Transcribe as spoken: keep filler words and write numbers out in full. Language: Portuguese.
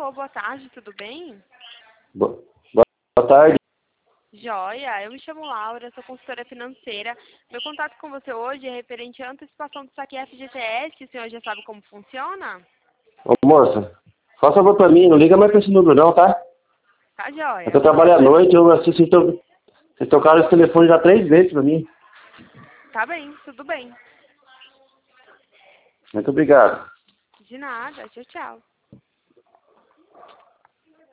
Alô, boa tarde, tudo bem? Bo- Boa tarde. Joia, eu me chamo Laura, sou consultora financeira. Meu contato com você hoje é referente à antecipação do saque F G T S. O senhor já sabe como funciona? Ô, moça, faça favor pra mim, não liga mais pra esse número não, tá? Tá É que eu joia. trabalho à noite, eu assisto, vocês to- vocês tocaram esse telefone já três vezes pra mim. Tá bem, tudo bem. Muito obrigado. De nada, tchau, tchau.